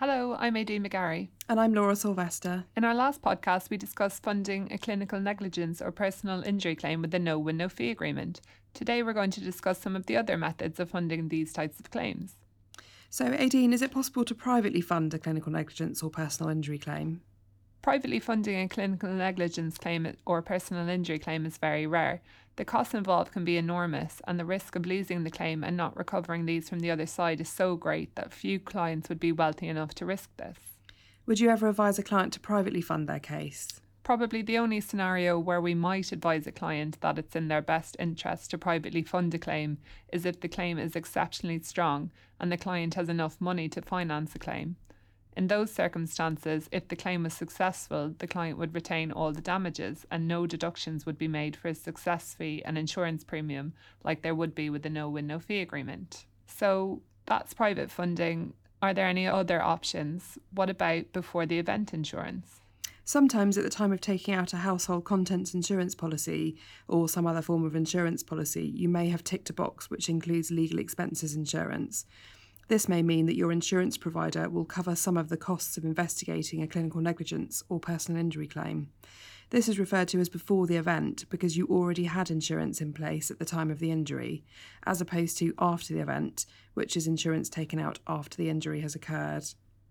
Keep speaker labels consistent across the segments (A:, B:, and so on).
A: Hello, I'm Aideen McGarry.
B: And I'm Laura Sylvester.
A: In our last podcast, we discussed funding a clinical negligence or personal injury claim with a no-win, no-fee agreement. Today, we're going to discuss some of the other methods of funding these types of claims.
B: So, Aideen, is it possible to privately fund a clinical negligence or personal injury claim?
A: Privately funding a clinical negligence claim or personal injury claim is very rare. The costs involved can be enormous, and the risk of losing the claim and not recovering these from the other side is so great that few clients would be wealthy enough to risk this.
B: Would you ever advise a client to privately fund their case?
A: Probably the only scenario where we might advise a client that it's in their best interest to privately fund a claim is if the claim is exceptionally strong and the client has enough money to finance a claim. In those circumstances, if the claim was successful, the client would retain all the damages and no deductions would be made for a success fee and insurance premium like there would be with a no-win, no-fee agreement. So that's private funding. Are there any other options? What about before the event insurance?
B: Sometimes at the time of taking out a household contents insurance policy or some other form of insurance policy, you may have ticked a box which includes legal expenses insurance. This may mean that your insurance provider will cover some of the costs of investigating a clinical negligence or personal injury claim. This is referred to as before the event because you already had insurance in place at the time of the injury, as opposed to after the event, which is insurance taken out after the injury has occurred.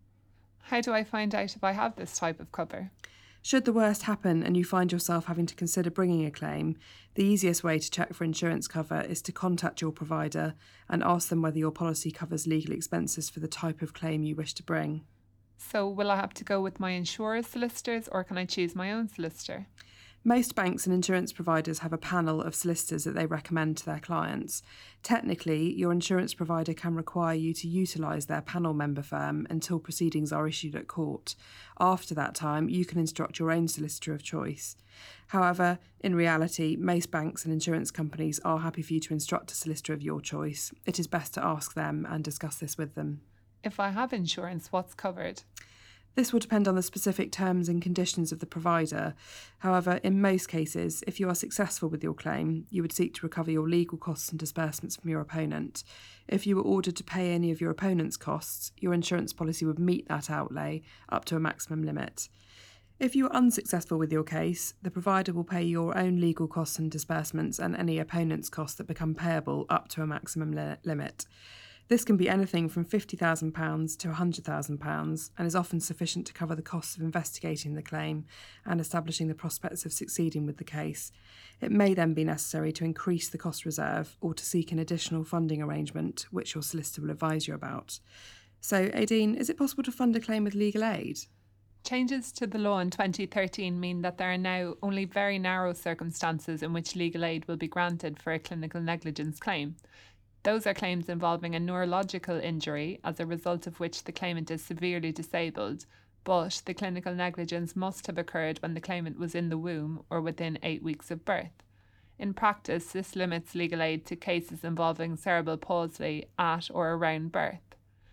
A: How do I find out if I have this type of cover?
B: Should the worst happen and you find yourself having to consider bringing a claim, the easiest way to check for insurance cover is to contact your provider and ask them whether your policy covers legal expenses for the type of claim you wish to bring.
A: So will I have to go with my insurer's solicitors or can I choose my own solicitor?
B: Most banks and insurance providers have a panel of solicitors that they recommend to their clients. Technically, your insurance provider can require you to utilise their panel member firm until proceedings are issued at court. After that time, you can instruct your own solicitor of choice. However, in reality, most banks and insurance companies are happy for you to instruct a solicitor of your choice. It is best to ask them and discuss this with them.
A: If I have insurance, what's covered?
B: This will depend on the specific terms and conditions of the provider. However, in most cases, if you are successful with your claim, you would seek to recover your legal costs and disbursements from your opponent. If you were ordered to pay any of your opponent's costs, your insurance policy would meet that outlay up to a maximum limit. If you are unsuccessful with your case, the provider will pay your own legal costs and disbursements and any opponent's costs that become payable up to a maximum limit. This can be anything from £50,000 to £100,000 and is often sufficient to cover the costs of investigating the claim and establishing the prospects of succeeding with the case. It may then be necessary to increase the cost reserve or to seek an additional funding arrangement, which your solicitor will advise you about. So, Aideen, is it possible to fund a claim with legal aid?
A: Changes to the law in 2013 mean that there are now only very narrow circumstances in which legal aid will be granted for a clinical negligence claim. Those are claims involving a neurological injury as a result of which the claimant is severely disabled, but the clinical negligence must have occurred when the claimant was in the womb or within 8 weeks of birth. In practice, this limits legal aid to cases involving cerebral palsy at or around birth.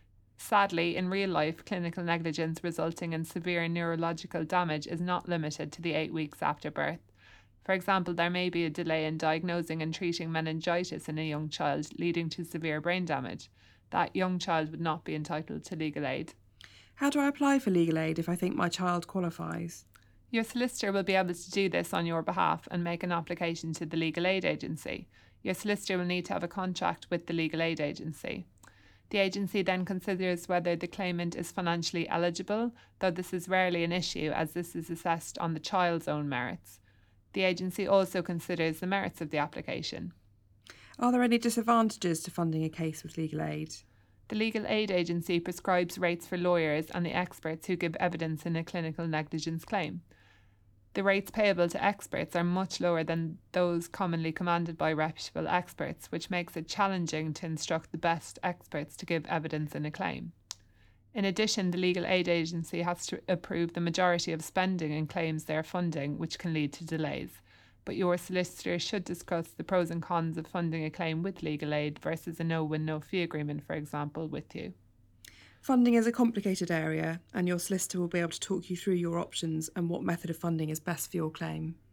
A: Sadly, in real life, clinical negligence resulting in severe neurological damage is not limited to the 8 weeks after birth. For example, there may be a delay in diagnosing and treating meningitis in a young child, leading to severe brain damage. That young child would not be entitled to legal aid.
B: How do I apply for legal aid if I think my child qualifies?
A: Your solicitor will be able to do this on your behalf and make an application to the legal aid agency. Your solicitor will need to have a contract with the legal aid agency. The agency then considers whether the claimant is financially eligible, though this is rarely an issue as this is assessed on the child's own merits. The agency also considers the merits of the application.
B: Are there any disadvantages to funding a case with legal aid?
A: The legal aid agency prescribes rates for lawyers and the experts who give evidence in a clinical negligence claim. The rates payable to experts are much lower than those commonly commanded by reputable experts, which makes it challenging to instruct the best experts to give evidence in a claim. In addition, the legal aid agency has to approve the majority of spending in claims they are funding, which can lead to delays. But your solicitor should discuss the pros and cons of funding a claim with legal aid versus a no-win, no-fee agreement, for example, with you.
B: Funding is a complicated area, and your solicitor will be able to talk you through your options and what method of funding is best for your claim.